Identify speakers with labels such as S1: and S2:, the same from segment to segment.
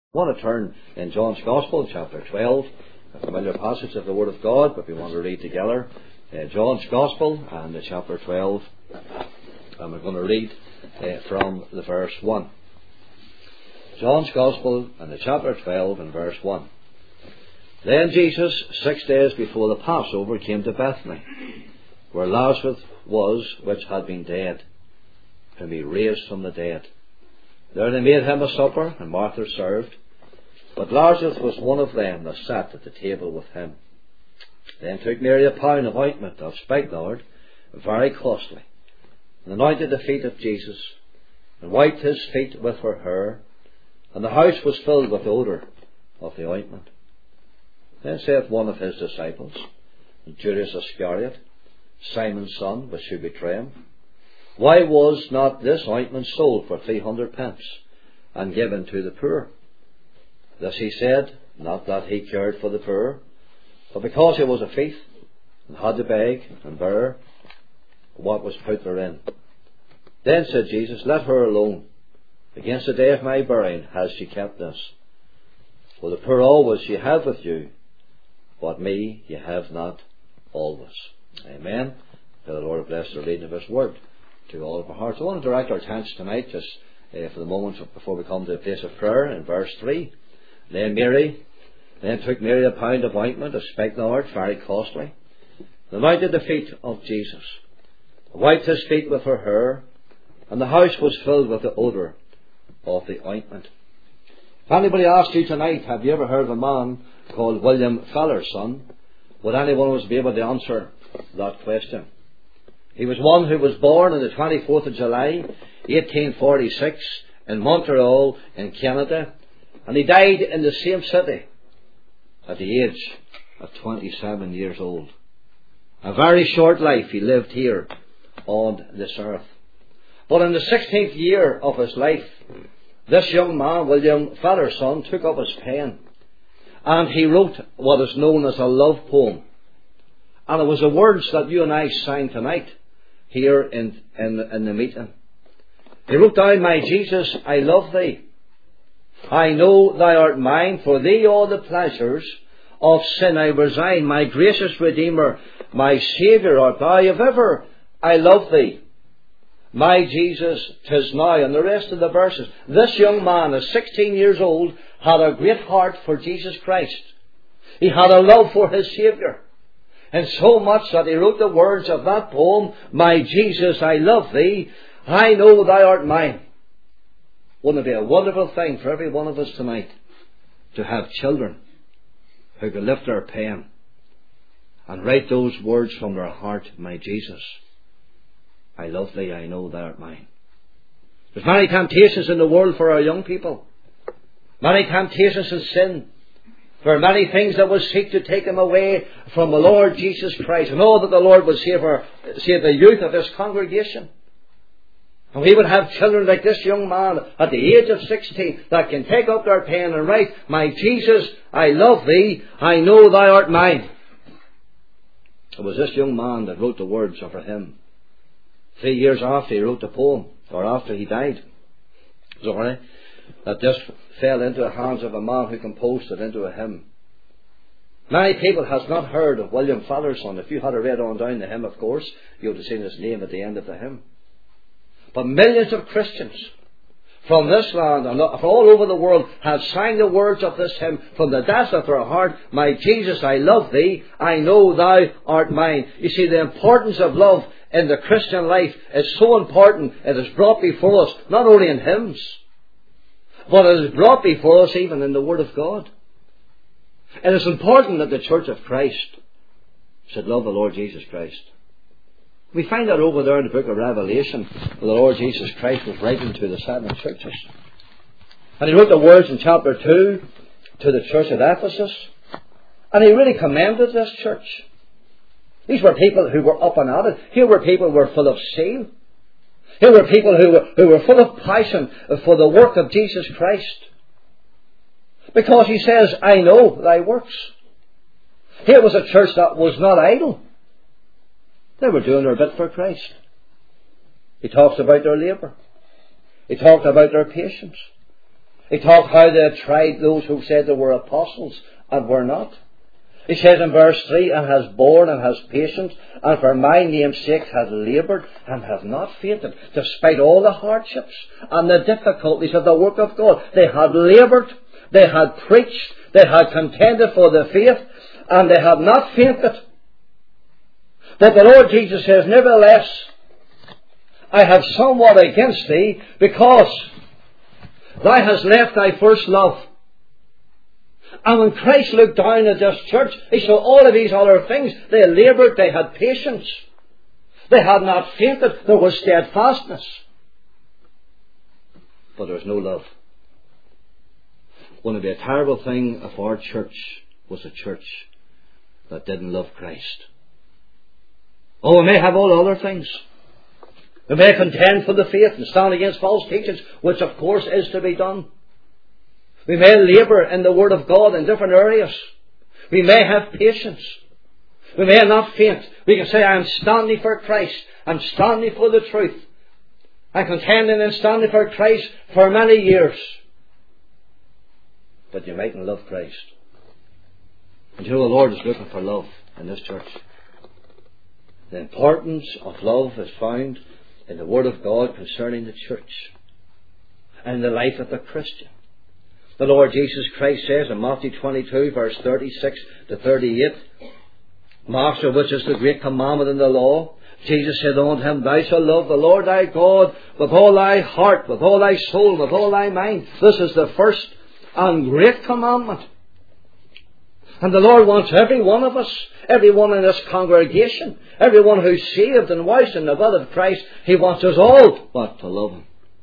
S1: I want to turn in John's Gospel, chapter 12, a familiar passage of the Word of God, but we want to read together John's Gospel and chapter 12, and we're going to read from the verse 1. John's Gospel and the chapter 12 and verse 1. Then Jesus, 6 days before the Passover, came to Bethany, where Lazarus was, which had been dead, whom he raised from the dead. There they made him a supper, and Martha served. But Lazarus was one of them that sat at the table with him. Then took Mary a pound of ointment of spikenard, very costly, and anointed the feet of Jesus, and wiped his feet with her hair, and the house was filled with the odour of the ointment. Then saith one of his disciples, Judas Iscariot, Simon's son, which should betray him, why was not this ointment sold for 300 pence, and given to the poor? This he said, not that he cared for the poor, but because he was a thief, and had to beg and bear what was put therein. Then said Jesus, let her alone. Against the day of my burying has she kept this. For the poor always ye have with you, but me ye have not always. Amen. May the Lord bless the reading of His word to all of our hearts. I want to direct our attention tonight, just for the moment before we come to the place of prayer, in verse 3. Then took Mary a pound of ointment of spikenard, very costly, and anointed the feet of Jesus, wiped his feet with her hair, and the house was filled with the odour of the ointment. If anybody asked you tonight, have you ever heard of a man called William Fallerson, would anyone of us be able to answer that question? He was one who was born on the 24th of July, 1846, in Montreal, in Canada, and he died in the same city at the age of 27 years old. A very short life he lived here on this earth. But in the 16th year of his life, this young man, William Fallerson, took up his pen, and he wrote what is known as a love poem. And it was the words that you and I sang tonight here in the meeting. He wrote down, my Jesus, I love thee. I know thou art mine. For thee all the pleasures of sin I resign. My gracious Redeemer, my Saviour art thou. If ever I love thee, my Jesus, 'tis now. And the rest of the verses. This young man, at 16 years old, had a great heart for Jesus Christ. He had a love for his Saviour. And so much that he wrote the words of that poem, my Jesus, I love thee. I know thou art mine. Wouldn't it be a wonderful thing for every one of us tonight to have children who could lift their pen and write those words from their heart, my Jesus, I love thee, I know thou art mine. There's many temptations in the world for our young people. Many temptations in sin. There are many things that will seek to take them away from the Lord Jesus Christ. And all that the Lord would save the youth of His congregation. And we would have children like this young man at the age of 16 that can take up their pen and write, my Jesus, I love thee, I know thou art mine. It was this young man that wrote the words of a hymn 3 years after he wrote the poem, or after he died. Sorry, that just fell into the hands of a man who composed it into a hymn. Many people has not heard of William Fallerson. If you had read on down the hymn, of course, you would have seen his name at the end of the hymn. But millions of Christians from this land and from all over the world have sang the words of this hymn from the depths of their heart. My Jesus, I love thee. I know thou art mine. You see, the importance of love in the Christian life is so important. It is brought before us, not only in hymns, but it is brought before us even in the Word of God. It is important that the Church of Christ should love the Lord Jesus Christ. We find that over there in the book of Revelation, where the Lord Jesus Christ was writing to the 7 churches. And he wrote the words in chapter 2 to the church at Ephesus. And he really commended this church. These were people who were up and at it. Here were people who were full of zeal. Here were people who were full of passion for the work of Jesus Christ. Because he says, I know thy works. Here was a church that was not idle. They were doing their bit for Christ. He talks about their labour. He talked about their patience. He talked how they had tried those who said they were apostles and were not. He says in verse 3, and has borne and has patience, and for my name's sake has laboured and have not fainted, despite all the hardships and the difficulties of the work of God. They had laboured, they had preached, they had contended for the faith, and they had not fainted. But the Lord Jesus says, nevertheless, I have somewhat against thee, because thou hast left thy first love. And when Christ looked down at this church, he saw all of these other things. They laboured, they had patience. They had not fainted, there was steadfastness. But there was no love. Wouldn't it be a terrible thing if our church was a church that didn't love Christ? Oh, we may have all other things. We may contend for the faith and stand against false teachings, which of course is to be done. We may labour in the Word of God in different areas. We may have patience. We may not faint. We can say, I am standing for Christ. I'm standing for the truth. I'm contending and standing for Christ for many years. But you mightn't love Christ. And you know, the Lord is looking for love in this church. The importance of love is found in the Word of God concerning the church and the life of a Christian. The Lord Jesus Christ says in Matthew 22 verse 36 to 38, Master, which is the great commandment in the law? Jesus said unto him, Thou shalt love the Lord thy God with all thy heart, with all thy soul, with all thy mind. This is the first and great commandment. And the Lord wants every one of us, everyone in this congregation, everyone who's saved and washed in the blood of Christ, He wants us all but to love Him.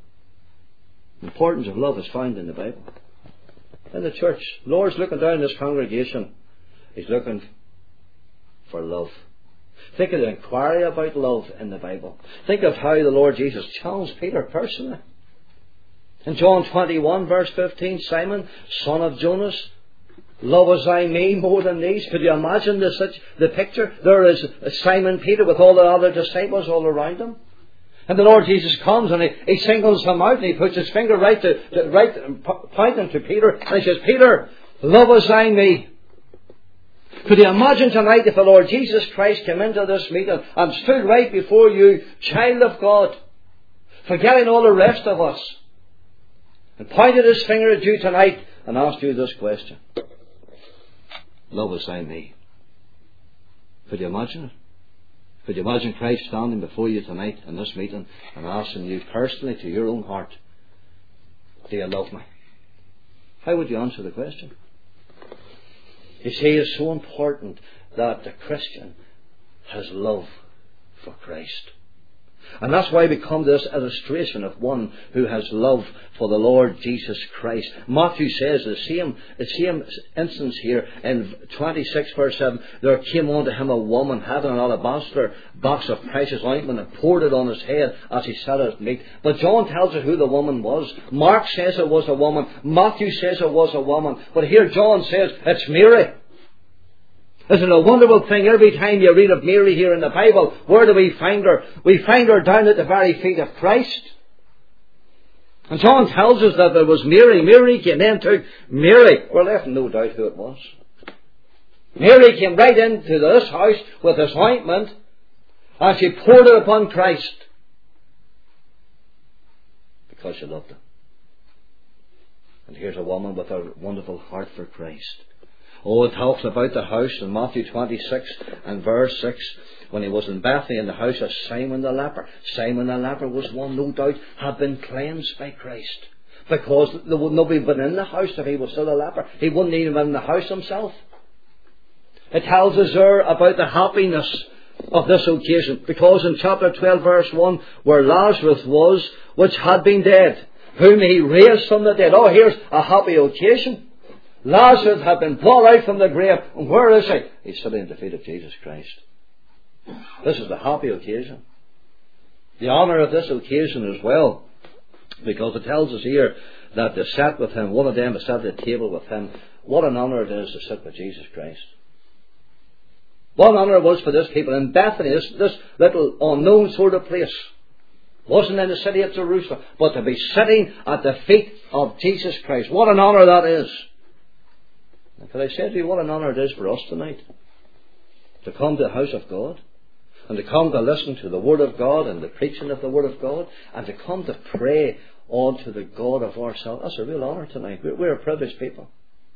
S1: The importance of love is found in the Bible. In the church, the Lord's looking down this congregation. He's looking for love. Think of the inquiry about love in the Bible. Think of how the Lord Jesus challenged Peter personally. In John 21 verse 15, Simon, son of Jonas, lovest thou me more than these? Could you imagine the picture? There is Simon Peter with all the other disciples all around him. And the Lord Jesus comes and he singles him out and he puts his finger pointing to Peter and he says, Peter, lovest thou me? Could you imagine tonight if the Lord Jesus Christ came into this meeting and stood right before you, child of God, forgetting all the rest of us, and pointed his finger at you tonight and asked you this question? Lovest thou me? Could you imagine it? Could you imagine Christ standing before you tonight in this meeting and asking you personally to your own heart, do you love me? How would you answer the question? You see, it's so important that the Christian has love for Christ. And that's why we come to this illustration of one who has love for the Lord Jesus Christ. Matthew says the same instance here in 26 verse 7. There came unto him a woman having an alabaster box of precious ointment and poured it on his head as he sat at meat. But John tells us who the woman was. Mark says it was a woman. Matthew says it was a woman. But here John says it's Mary. Isn't it a wonderful thing? Every time you read of Mary here in the Bible, where do we find her? We find her down at the very feet of Christ. And John tells us that there was Mary. Mary came in to Mary. We're left in no doubt who it was. Mary came right into this house with this ointment and she poured it upon Christ because she loved him. And here's a woman with a wonderful heart for Christ. Oh, it talks about the house in Matthew 26 and verse 6 when he was in Bethany in the house of Simon the leper. Simon the leper was one, no doubt, had been cleansed by Christ. Because there would nobody been in the house if he was still a leper. He wouldn't even been in the house himself. It tells us there about the happiness of this occasion. Because in chapter 12 verse 1, where Lazarus was, which had been dead, whom he raised from the dead. Oh, here's a happy occasion. Lazarus had been brought out from the grave. And where is he? He's sitting at the feet of Jesus Christ. This is the happy occasion. The honour of this occasion as well. Because it tells us here that they sat with him. One of them sat at the table with him. What an honour it is to sit with Jesus Christ. What an honour it was for this people in Bethany, this little unknown sort of place. Wasn't in the city of Jerusalem, but to be sitting at the feet of Jesus Christ. What an honour that is. And can I say to you what an honour it is for us tonight? To come to the house of God, and to come to listen to the Word of God and the preaching of the Word of God, and to come to pray unto the God of our salvation. That's a real honour tonight. We're a privileged people.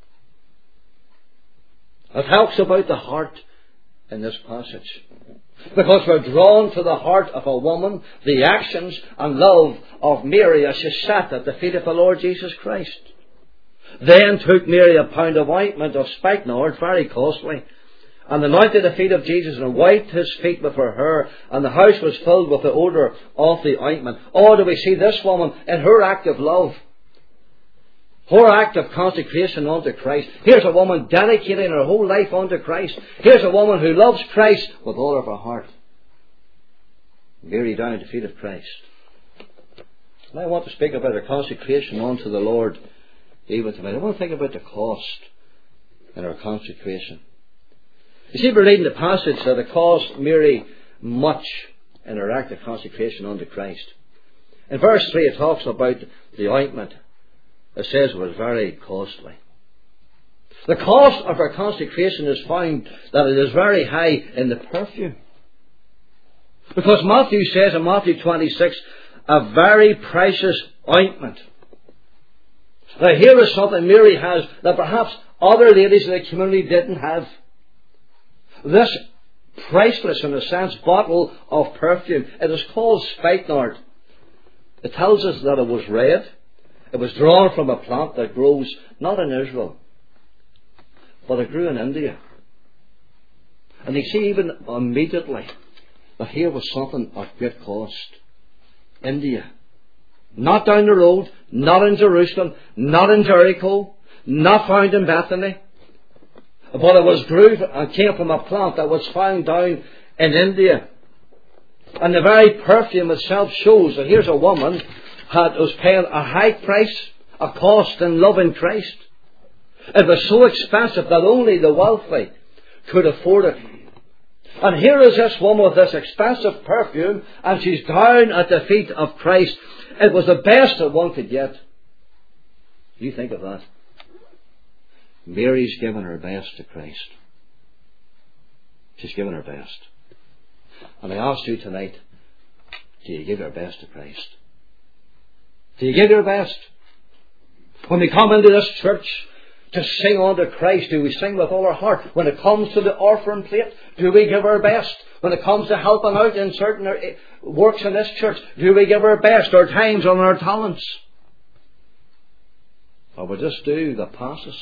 S1: It talks about the heart in this passage, because we're drawn to the heart of a woman, the actions and love of Mary as she sat at the feet of the Lord Jesus Christ. Then took Mary a pound of ointment of spikenard, very costly, and anointed the feet of Jesus and wiped his feet with her hair, and the house was filled with the odour of the ointment. Oh, do we see this woman in her act of love, her act of consecration unto Christ. Here's a woman dedicating her whole life unto Christ. Here's a woman who loves Christ with all of her heart. Mary down at the feet of Christ. And I want to speak about her consecration unto the Lord even tonight. I want to think about the cost in her consecration. You see, we're reading the passage that it cost Mary much in her act of consecration unto Christ. In verse 3 it talks about the ointment. It says it was very costly. The cost of her consecration is found that it is very high in the perfume. Because Matthew says in Matthew 26, a very precious ointment. Now here is something Mary has that perhaps other ladies in the community didn't have. This priceless, in a sense, bottle of perfume. It is called spikenard. It tells us that it was red. It was drawn from a plant that grows not in Israel, but it grew in India. And you see even immediately that here was something of great cost. India. Not down the road, not in Jerusalem, not in Jericho, not found in Bethany. But it was grew and came from a plant that was found down in India. And the very perfume itself shows that here's a woman was paying a high price, a cost in loving Christ. It was so expensive that only the wealthy could afford it. And here is this woman with this expensive perfume, and she's down at the feet of Christ. It was the best that one could get. You think of that. Mary's given her best to Christ. She's given her best. And I ask you tonight, do you give your best to Christ? Do you give your best? When we come into this church to sing unto Christ, do we sing with all our heart? When it comes to the offering plate, do we give our best? When it comes to helping out in certain works in this church, do we give our best, our times and our talents? Or we just do the passes?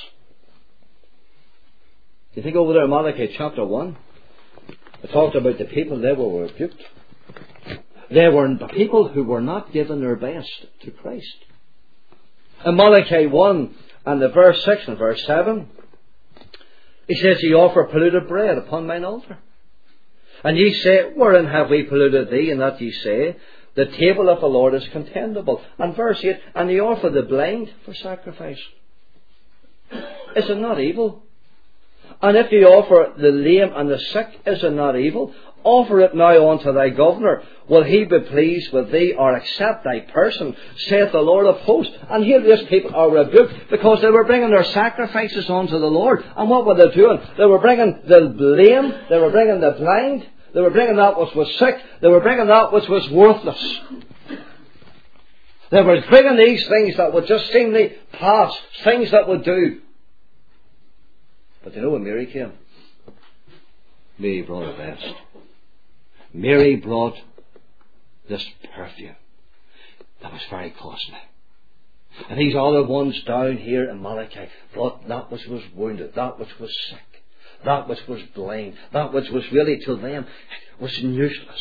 S1: You think over there in Malachi chapter 1, it talked about the people, they were rebuked. They were the people who were not giving their best to Christ. In Malachi 1 and the verse 6 and verse 7, he says, ye offer polluted bread upon mine altar. And ye say, wherein have we polluted thee? And that ye say, the table of the Lord is contemptible. And verse 8, and ye offer the blind for sacrifice. Is it not evil? And if ye offer the lame and the sick, is it not evil? Offer it now unto thy governor. Will he be pleased with thee, or accept thy person, saith the Lord of hosts? And here these people are rebuked because they were bringing their sacrifices unto the Lord. And what were they doing? They were bringing the lame, they were bringing the blind, they were bringing that which was sick, they were bringing that which was worthless. They were bringing these things that would just seemingly pass, things that would do. But you know when Mary came? Mary brought her best. Mary brought this perfume that was very costly. And these other ones down here in Malachi brought that which was wounded, that which was sick, that which was blind, that which was really to them was useless.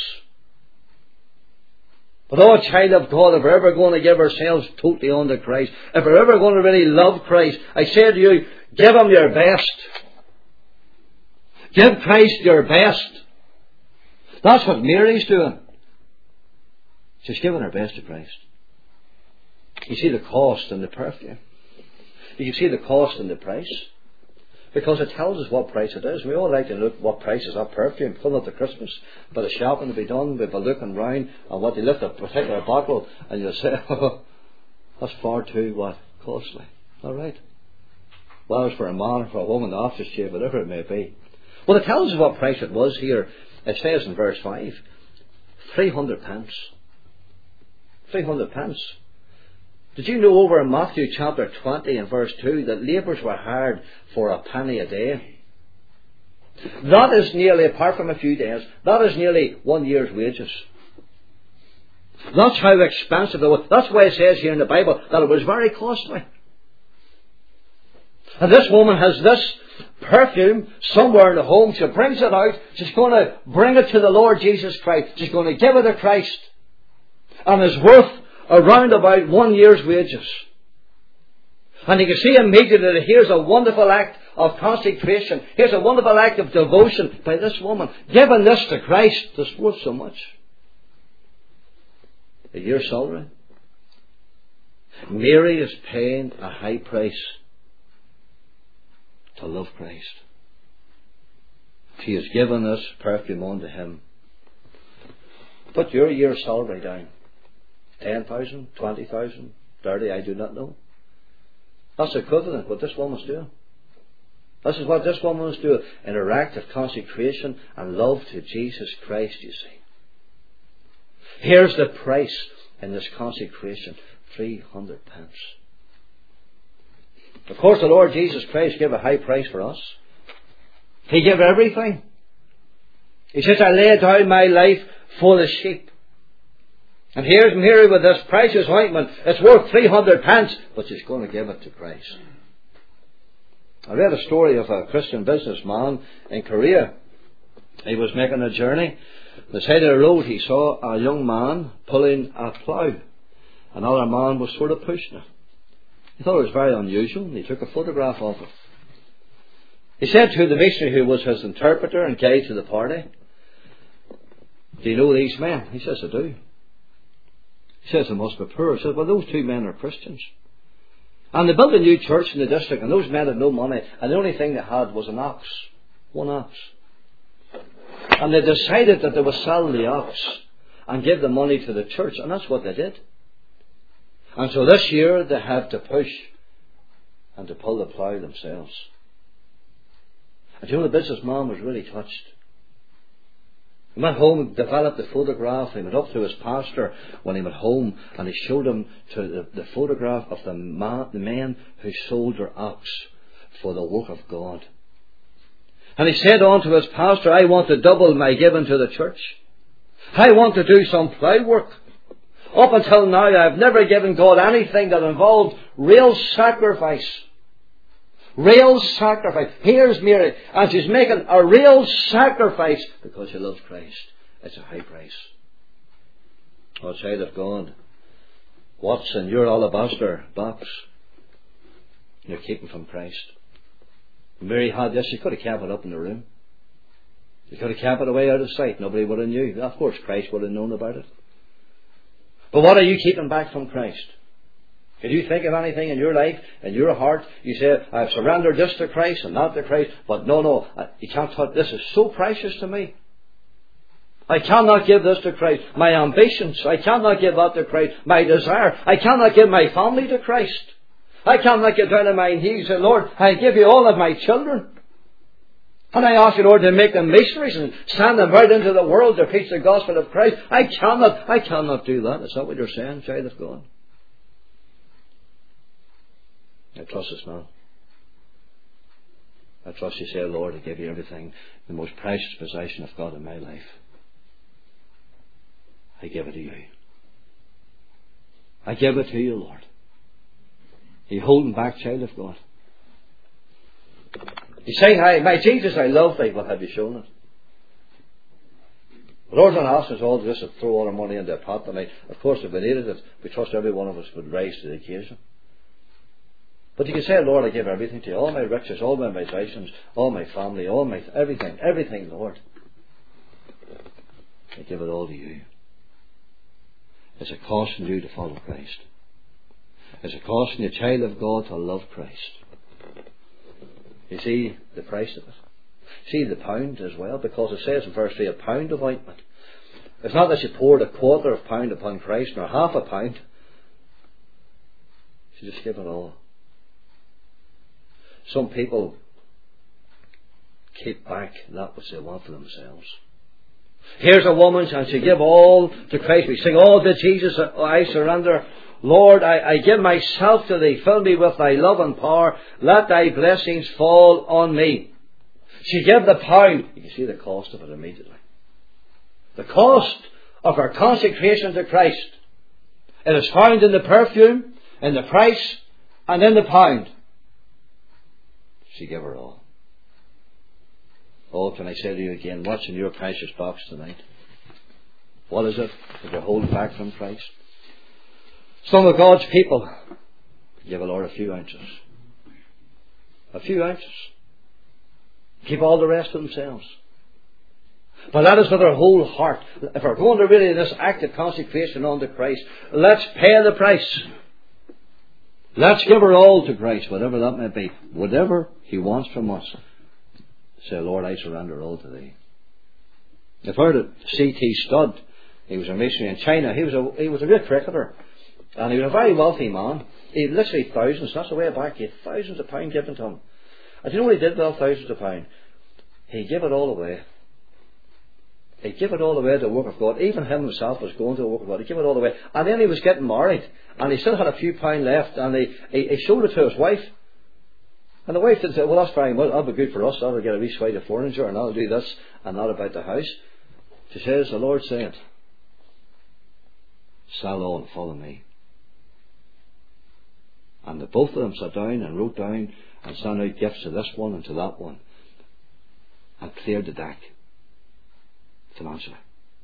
S1: But oh, child of God, if we're ever going to give ourselves totally unto Christ, if we're ever going to really love Christ, I say to you, give Him your best. Give Christ your best. That's what Mary's doing. She's giving her best to Christ. You see the cost and the perfume. You see the cost and the price. Because it tells us what price it is. We all like to look what price is that perfume coming up to Christmas. But the shopping to be done, we'll be looking round and what they lift a particular bottle and you'll say, oh, that's far too what? Costly. Alright. Well, it's for a man or for a woman, the office chair, whatever it may be. Well, it tells us what price it was here. It says in verse 5, 300 pence. 300 pence. Did you know over in Matthew chapter 20 and verse 2 that labourers were hired for a penny a day? That is nearly, apart from a few days, that is nearly 1 year's wages. That's how expensive it was. That's why it says here in the Bible that it was very costly. And this woman has this perfume somewhere in the home. She brings it out. She's going to bring it to the Lord Jesus Christ. She's going to give it to Christ. And it's worth around about 1 year's wages. And you can see immediately that here's a wonderful act of consecration. Here's a wonderful act of devotion by this woman. Giving this to Christ that's worth so much. A year's salary. Mary is paying a high price to love Christ. She has given this perfume unto Him. Put your year's salary down. 10,000, 20,000, 30, I do not know. That's equivalent to what this woman's doing. This is what this woman was doing in her act of consecration and love to Jesus Christ, you see. Here's the price in this consecration, 300 pence. Of course, the Lord Jesus Christ gave a high price for us. He gave everything. He says, I lay down my life for the sheep. And here's Mary with this precious ointment. It's worth 300 pence, but she's going to give it to Christ. I read a story of a Christian businessman in Korea. He was making a journey. On the side of the road he saw a young man pulling a plough. Another man was sort of pushing it. He thought it was very unusual and he took a photograph of it. He said to the missionary who was his interpreter and guide to the party, do you know these men? He says, I do. He says, they must be poor. He says, well, those two men are Christians. And they built a new church in the district and those men had no money and the only thing they had was an ox. One ox. And they decided that they would sell the ox and give the money to the church, and that's what they did. And so this year they had to push and to pull the plough themselves. And you know, the businessman was really touched. He went home and developed the photograph. He went up to his pastor when he went home and he showed him to the photograph of the men who sold their ox for the work of God. And he said on to his pastor, I want to double my giving to the church. I want to do some plough work. Up until now I have never given God anything that involved real sacrifice. Real sacrifice. Here's Mary, and she's making a real sacrifice because she loves Christ. It's a high price. Outside of God, what's in your alabaster box you're keeping from Christ? Mary had this. She could have kept it up in the room. She could have kept it away out of sight. Nobody would have knew. Of course Christ would have known about it. But what are you keeping back from Christ? Can you think of anything in your life, in your heart? You say, I've surrendered this to Christ and not to Christ. But no, you can't touch. This is so precious to me. I cannot give this to Christ. My ambitions, I cannot give that to Christ. My desire, I cannot give my family to Christ. I cannot get down on my knees and say, Lord, I give you all of my children. And I ask you, Lord, to make them missionaries and send them right into the world to preach the gospel of Christ. I cannot do that. Is that what you're saying, child of God? I trust this now. I trust you say, Lord, I give you everything, the most precious possession of God in my life. I give it to you. I give it to you, Lord. Are you holding back, child of God? You say, hi, my Jesus, I love thee. Well, have you shown it? The Lord's not asking us all just to throw all our money into a pot tonight. Of course, if we needed it, we trust every one of us would rise to the occasion. But you can say, Lord, I give everything to you. All my riches, all my possessions, all my family, all my everything, Lord. I give it all to you. It's a costing you to follow Christ. It's a costing you, child of God, to love Christ. You see the price of it. See the pound as well, because it says in verse 3, a pound of ointment. It's not that she poured a quarter of pound upon Christ, nor half a pound. She just gave it all. Some people keep back that which they want for themselves. Here's a woman, and she give all to Christ. We sing, "Oh, to Jesus I surrender. Lord, I give myself to Thee. Fill me with Thy love and power. Let Thy blessings fall on me." She gave the pound. You can see the cost of it immediately. The cost of her consecration to Christ. It is found in the perfume, in the price, and in the pound. She gave her all. Oh, can I say to you again, what's in your precious box tonight? What is it that you're holding back from Christ? Some of God's people give the Lord a few ounces. A few ounces. Keep all the rest to themselves. But that is with our whole heart. If we're going to really this act of consecration unto Christ, let's pay the price. Let's give our all to Christ, whatever that may be. Whatever He wants from us. Say, "Lord, I surrender all to Thee." I've heard of C.T. Studd. He was a missionary in China. He was a great cricketer. And he was a very wealthy man. He had literally thousands, that's the way back, he had thousands of pounds given to him. And do you know what he did with all thousands of pounds? He gave it all away. He gave it all away to the work of God. Even him himself was going to the work of God. He gave it all away. And then he was getting married. And he still had a few pounds left. And he showed it to his wife. And the wife did say, "Well, that's fine. Well, that'll be good for us. That'll get a wee swide of furniture. And I'll do this and that about the house." She says, "The Lord said, sell all and follow me." And the both of them sat down and wrote down and sent out gifts to this one and to that one. And cleared the deck. Financially.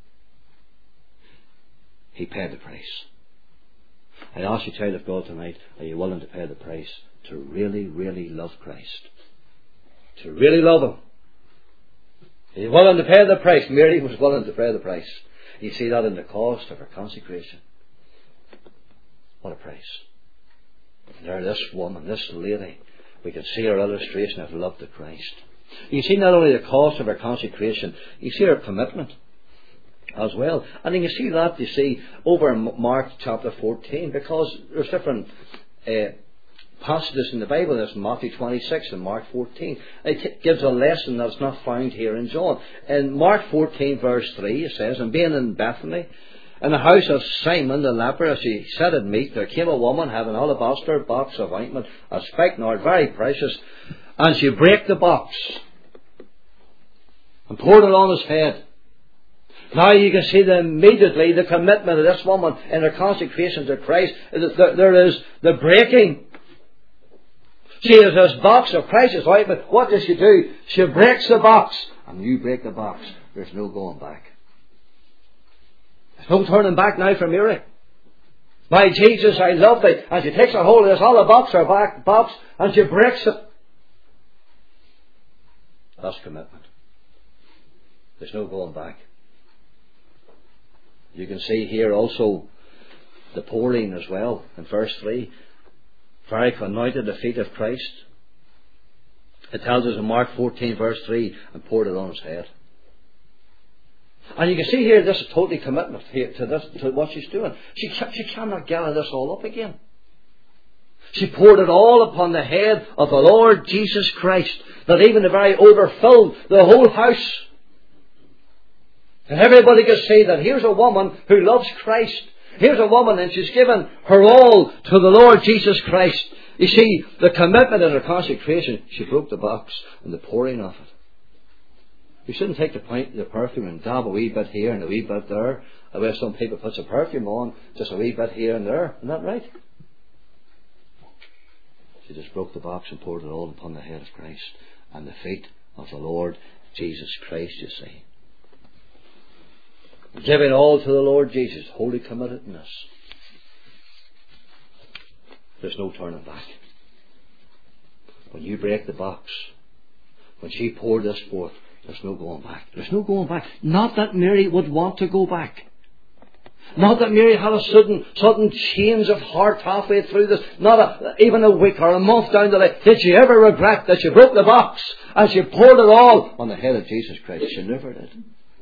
S1: He paid the price. I ask you, child of God, tonight, are you willing to pay the price to really, really love Christ? To really love Him? Are you willing to pay the price? Mary was willing to pay the price. You see that in the cost of her consecration. What a price. There, this woman, this lady, we can see her illustration of love to Christ. You see not only the cost of her consecration, you see her commitment as well. And you can see that, you see, over in Mark chapter 14, because there's different passages in the Bible. There's Matthew 26 and Mark 14. It gives a lesson that's not found here in John. In Mark 14 verse 3 it says, "And being in Bethany, in the house of Simon the leper, as he sat at meat, there came a woman having an alabaster box of ointment, a spikenard, very precious, and she brake the box and poured it on his head." Now you can see immediately the commitment of this woman in her consecration to Christ. There is the breaking. She has this box of precious ointment. What does she do? She breaks the box. And you break the box. There's no going back. There's no turning back now for Mary. "My Jesus, I love Thee." And she takes a hold of this alabaster box and she breaks it. That's commitment. There's no going back. You can see here also the pouring as well in verse 3. "For he anointed the feet of Christ." It tells us in Mark 14 verse 3, and poured it on his head. And you can see here this is totally commitment here to this, to what she's doing. She cannot gather this all up again. She poured it all upon the head of the Lord Jesus Christ, that even the very odour filled the whole house. And everybody can see that here's a woman who loves Christ. Here's a woman, and she's given her all to the Lord Jesus Christ. You see, the commitment in her consecration, she broke the box and the pouring of it. You shouldn't take the perfume and dab a wee bit here and a wee bit there. The way some people put some perfume on, just a wee bit here and there. Isn't that right? She just broke the box and poured it all upon the head of Christ and the feet of the Lord Jesus Christ, you see. Giving all to the Lord Jesus, wholly committedness. There's no turning back. When you break the box, when she poured this forth, there's no going back. There's no going back. Not that Mary would want to go back. Not that Mary had a sudden change of heart halfway through this. Not even a week or a month down the line. Did she ever regret that she broke the box and she poured it all on the head of Jesus Christ? She never did.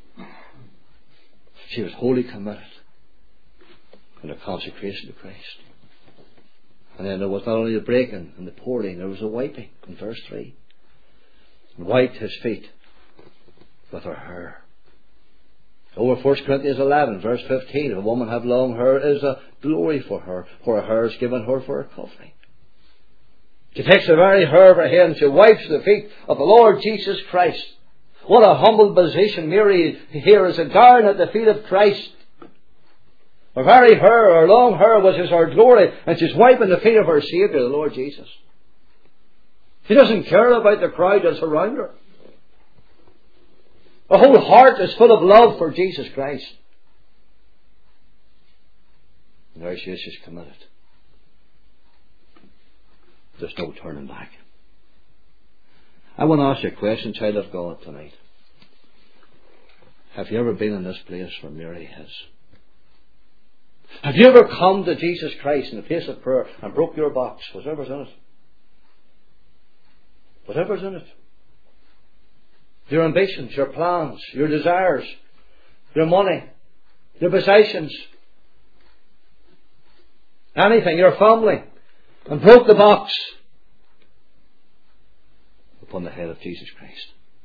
S1: She was wholly committed in her consecration to Christ. And then there was not only the breaking and the pouring, there was the wiping in verse 3. And wiped his feet with her hair. Over 1 Corinthians 11, verse 15, if a woman have long hair, it is a glory for her hair is given her for a covering. She takes the very hair of her head and she wipes the feet of the Lord Jesus Christ. What a humble position Mary here is down at the feet of Christ. Her very hair, her long hair, which is her glory, and she's wiping the feet of her Saviour, the Lord Jesus. She doesn't care about the crowd that's around her. Her whole heart is full of love for Jesus Christ. And there she is, she's committed. There's no turning back. I want to ask you a question, child of God, tonight. Have you ever been in this place where Mary is? Have you ever come to Jesus Christ in the place of prayer and broke your box, whatever's in it? Whatever's in it. Your ambitions, your plans, your desires, your money, your possessions, anything, your family, and broke the box upon the head of Jesus Christ.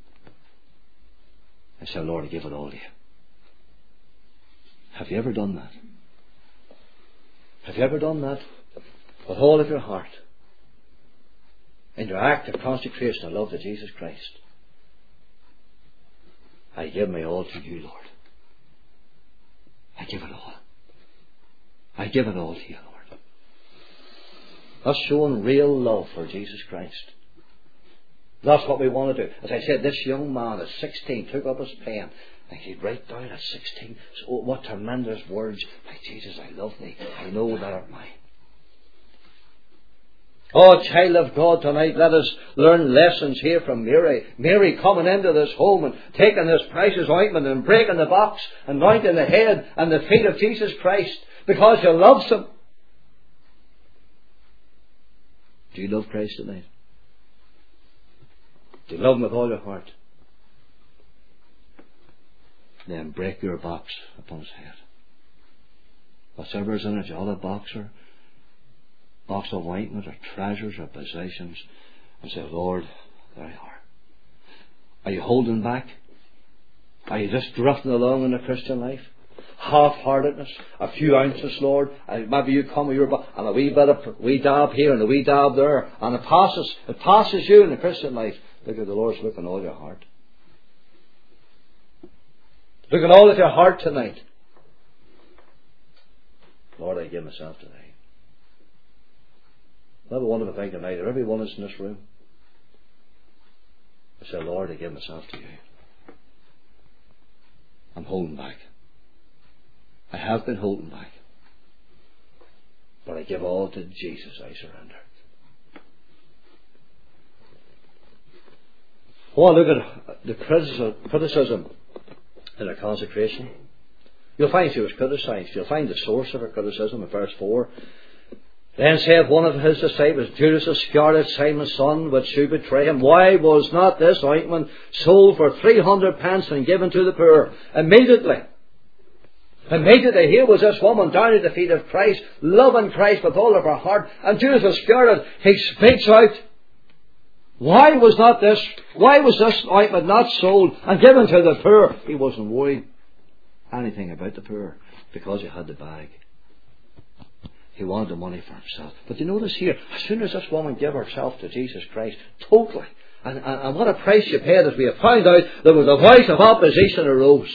S1: And said, Lord, I give it all to you. Have you ever done that? Have you ever done that with all of your heart? In your act of consecration and love to Jesus Christ. I give my all to you, Lord. I give it all. I give it all to you, Lord. That's showing real love for Jesus Christ. That's what we want to do. As I said, this young man at 16 took up his pen and he'd write down at 16, so what tremendous words. Like, Jesus, I love thee. I know that art mine. Oh, child of God, tonight let us learn lessons here from Mary. Mary coming into this home and taking this precious ointment and breaking the box, anointing the head and the feet of Jesus Christ because she loves him. Do you love Christ tonight? Do you love him with all your heart? Then break your box upon his head. Whatever is in it, your box or box of ointment or treasures or possessions, and say, Lord, there you are. Are you holding back? Are you just drifting along in the Christian life? Half-heartedness, a few ounces, Lord. Maybe you come with your box and a wee bit of wee dab here and a wee dab there, and it passes you in the Christian life. Look at the Lord's looking all your heart. Look at all of your heart tonight. Lord, I give myself to thee. Maybe one of the things tonight, or everyone is in this room, I say, Lord, I give myself to you. I'm holding back. I have been holding back. But I give all to Jesus, I surrender. I want to look at the criticism in her consecration. You'll find she was criticised. You'll find the source of her criticism in verse 4. Then saith one of his disciples, Judas Iscariot, Simon's son, which should betray him, why was not this ointment sold for 300 pence and given to the poor? Immediately, here was this woman down at the feet of Christ, loving Christ with all of her heart, and Judas Iscariot, he speaks out. Why was this ointment not sold and given to the poor? He wasn't worried anything about the poor because he had the bag. He wanted the money for himself. But you notice here, as soon as this woman gave herself to Jesus Christ, totally, and what a price she paid, as we have found out, there was a voice of opposition arose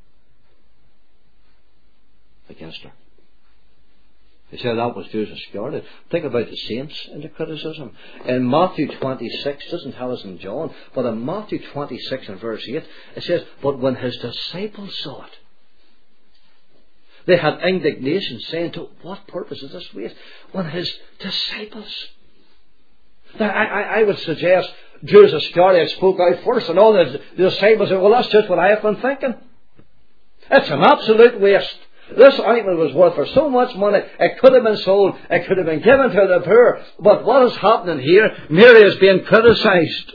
S1: against her. He said that was Judas Iscariot. Think about the saints in the criticism. In Matthew 26, doesn't tell us in John, but in Matthew 26 and verse 8, it says, but when his disciples saw it, they had indignation, saying, to what purpose is this waste? When his disciples... Now, I would suggest Judas Iscariot spoke out first, and all the disciples said, well, that's just what I have been thinking. It's an absolute waste. This ointment was worth for so much money, it could have been sold, it could have been given to the poor. But what is happening here? Mary is being criticised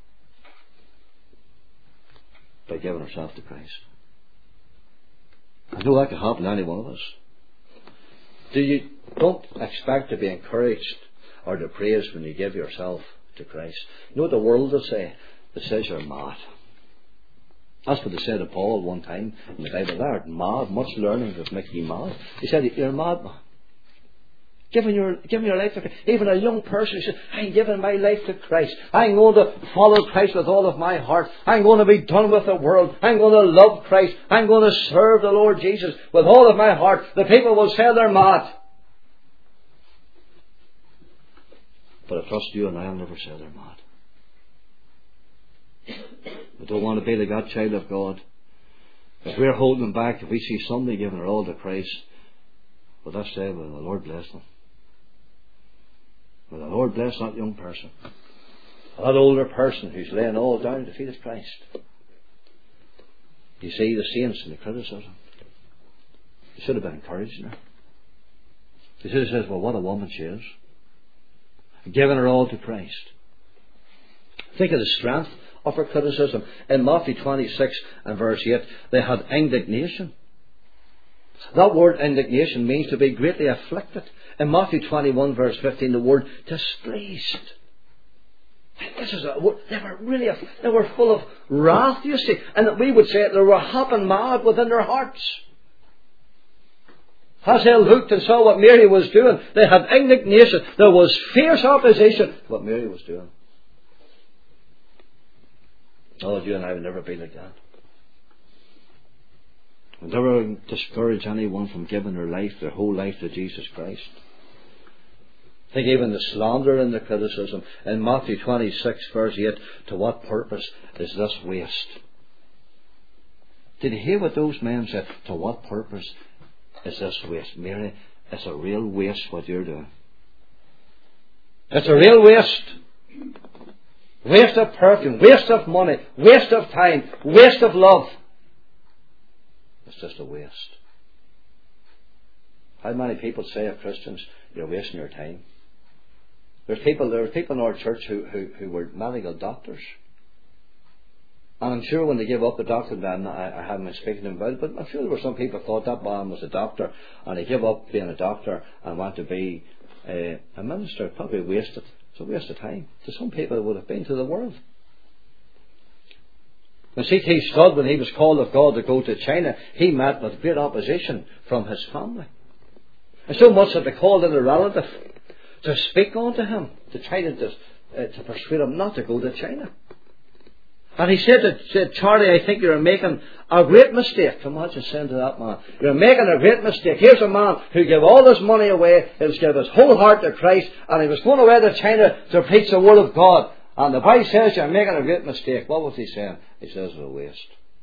S1: by giving herself to Christ. I know that could happen to any one of us. Don't expect to be encouraged or to praise when you give yourself to Christ. You know what the world will say? It says you're mad. That's what they said to Paul one time in the Bible. They're mad. Much learning would make you mad. He said, you're a madman. Giving your life to Christ. Even a young person who said, I'm giving my life to Christ. I'm going to follow Christ with all of my heart. I'm going to be done with the world. I'm going to love Christ. I'm going to serve the Lord Jesus with all of my heart. The people will say they're mad. But I trust you and I'll never say they're mad. We don't want to be like that child of God. If we're holding them back, if we see somebody giving their all to Christ, will that say, well, the Lord bless them? Will the Lord bless that young person? That older person who's laying all down at the feet of Christ? You see the saints in the criticism. You should have been encouraging her. You should have said, well, what a woman she is. Giving her all to Christ. Think of the strength of her criticism. In Matthew 26 and verse 8, they had indignation. That word indignation means to be greatly afflicted. In Matthew 21 verse 15, the word displeased. This is they were full of wrath, you see, and we would say they were hopping mad within their hearts. As they looked and saw what Mary was doing, they had indignation. There was fierce opposition to what Mary was doing. Oh, you and I would never be like that. We'd never discourage anyone from giving their whole life to Jesus Christ. Think even the slander and the criticism. In Matthew 26 verse 8, to what purpose is this waste? Did you hear what those men said? To what purpose is this waste? Mary, it's a real waste what you're doing. It's a real waste. Waste of perfume, waste of money, waste of time, waste of love. It's just a waste. How many people say of Christians, you're wasting your time? There were people in our church who were medical doctors. And I'm sure when they gave up the doctor, then I haven't been speaking to them about it, but I'm sure there were some people who thought that man was a doctor and he gave up being a doctor and went to be a minister. Probably wasted. It's a waste of time. To some people it would have been to the world. When C.T. Studd, when he was called of God to go to China, he met with great opposition from his family. And so much that they called in a relative to speak on to him, to try to persuade him not to go to China. And he said, Charlie, I think you're making a great mistake. Imagine saying to that man, you're making a great mistake. Here's a man who gave all his money away, he was giving his whole heart to Christ, and he was going away to China to preach the word of God. And the Bible says you're making a great mistake. What was he saying? He says it's a waste.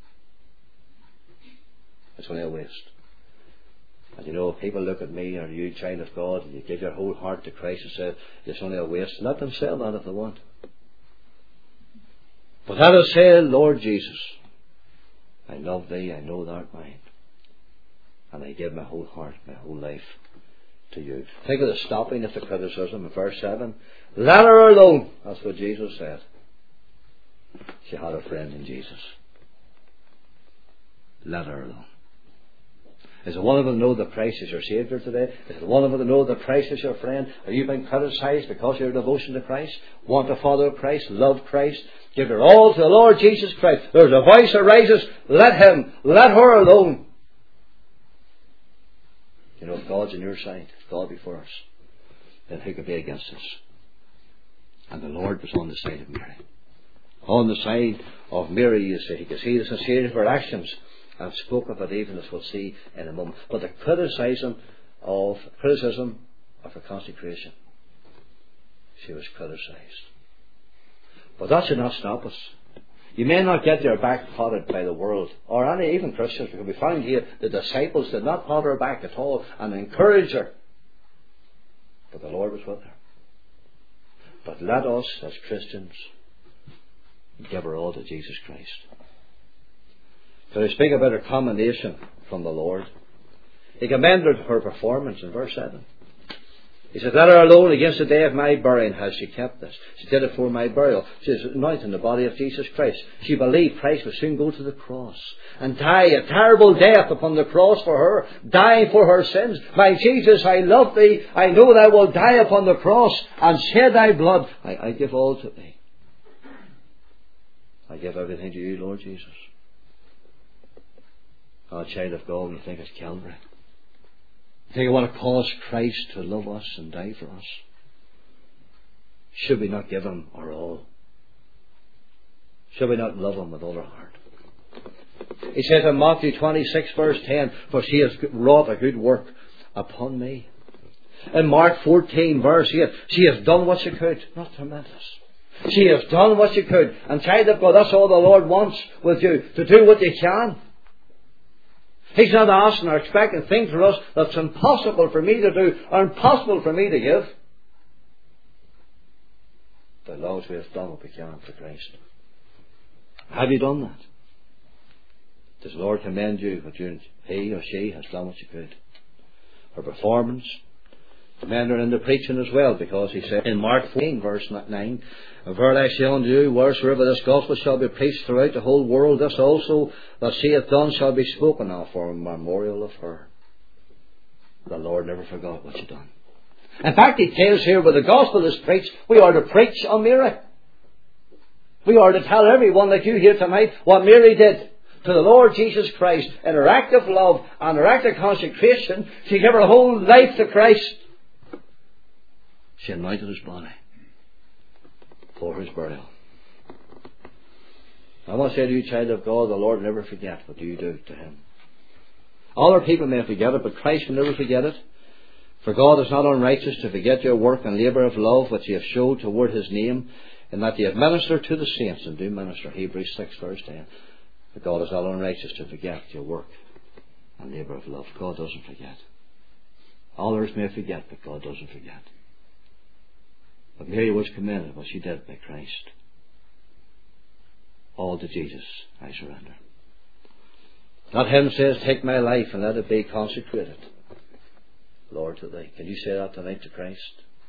S1: It's only a waste. And you know, if people look at me or you, child of God, and you give your whole heart to Christ and say it's only a waste, let them say that if they want. But let us say, Lord Jesus, I love thee, I know thou art mine, and I give my whole heart, my whole life to you. Think of the stopping of the criticism in verse 7. Let her alone. That's what Jesus said. She had a friend in Jesus. Let her alone. Is it one of them know that Christ is your Saviour today? Is it one of them know that Christ is your friend? Are you being criticised because of your devotion to Christ? Want to follow Christ? Love Christ? Give your all to the Lord Jesus Christ. There's a voice that rises. Let him. Let her alone. You know, if God's on your side, if God be for us, then who could be against us? And the Lord was on the side of Mary. On the side of Mary, you see. You can see the sincerity of her actions. I've spoken of it even as we'll see in a moment. But the criticism of her consecration. She was criticised. But that should not stop us. You may not get your back potted by the world, or any even Christians, because we found here the disciples did not pot her back at all and encourage her. But the Lord was with her. But let us, as Christians, give her all to Jesus Christ. So I speak about her commendation from the Lord. He commended her performance in verse 7. He says, let her alone against the day of my burying has she kept this. She did it for my burial. She is anointing the body of Jesus Christ. She believed Christ would soon go to the cross and die a terrible death upon the cross for her, dying for her sins. My Jesus, I love thee. I know that I will die upon the cross and shed thy blood. I give all to thee. I give everything to you, Lord Jesus. Oh, child of God, you think it's Calvary? Think of what it cost Christ to love us and die for us. Should we not give Him our all? Should we not love Him with all our heart? He says in Matthew 26 verse 10, for she has wrought a good work upon me. In Mark 14 verse 8, she has done what she could. Not tremendous. She has done what she could. And child of God, that's all the Lord wants with you, to do what you can. He's not asking or expecting things for us that's impossible for me to do or impossible for me to give. But as long as we have done what we can for Christ. Have you done that? Does the Lord commend you that he or she has done what she could? Her performance. Commend her in the preaching as well, because he said in Mark 14 verse 9, verily I say unto you, wheresoever this gospel shall be preached throughout the whole world, this also that she hath done shall be spoken of for a memorial of her. The Lord never forgot what she done. In fact, he tells here where the gospel is preached, we are to preach on Mary. We are to tell everyone like you here tonight what Mary did to the Lord Jesus Christ in her act of love and her act of consecration. She gave her whole life to Christ. She anointed his body for his burial. I want to say to you, child of God, the Lord will never forget what you do to Him. Other people may forget it, but Christ will never forget it. For God is not unrighteous to forget your work and labour of love which ye have showed toward His name, in that ye have ministered to the saints and do minister. Hebrews 6 verse 10. But God is not unrighteous to forget your work and labour of love. God doesn't forget. Others may forget, but God doesn't forget. But Mary was commended what she did by Christ. All to Jesus I surrender. That hymn says, take my life and let it be consecrated, Lord, to Thee. Can you say that tonight to Christ?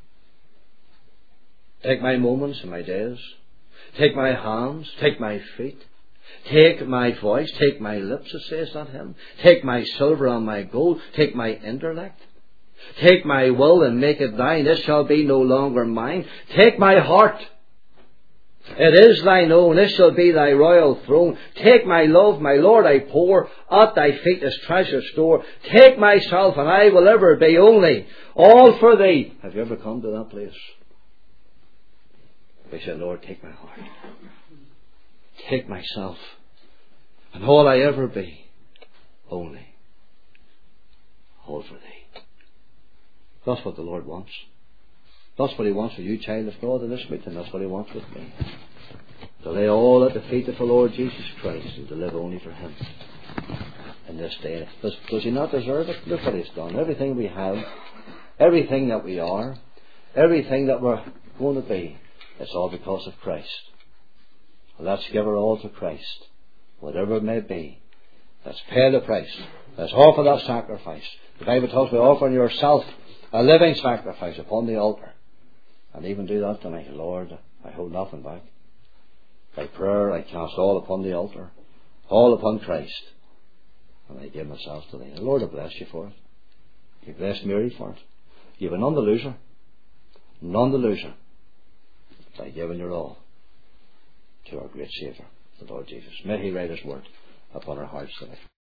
S1: Take my moments and my days. Take my hands. Take my feet. Take my voice. Take my lips, it says that hymn. Take my silver and my gold. Take my intellect. Take my will and make it thine. It shall be no longer mine. Take my heart. It is thine own. It shall be thy royal throne. Take my love, my Lord, I pour. At thy feet is treasure store. Take myself and I will ever be only all for thee. Have you ever come to that place? We say, Lord, take my heart. Take myself and all I ever be only all for thee. That's what the Lord wants. That's what He wants for you, child of God, in this meeting. That's what He wants with me. To lay all at the feet of the Lord Jesus Christ and to live only for Him in this day. Does He not deserve it? Look what He's done. Everything we have, everything that we are, everything that we're going to be, it's all because of Christ. Let's give our all to Christ. Whatever it may be. Let's pay the price. Let's offer that sacrifice. The Bible talks about offering yourself a living sacrifice upon the altar. And even do that tonight. Lord, I hold nothing back. By prayer I cast all upon the altar. All upon Christ. And I give myself to Thee. The Lord will bless you for it. You bless Mary for it. You have none to lose her. None to lose her. By giving your all to our great Saviour, the Lord Jesus. May He write His word upon our hearts tonight.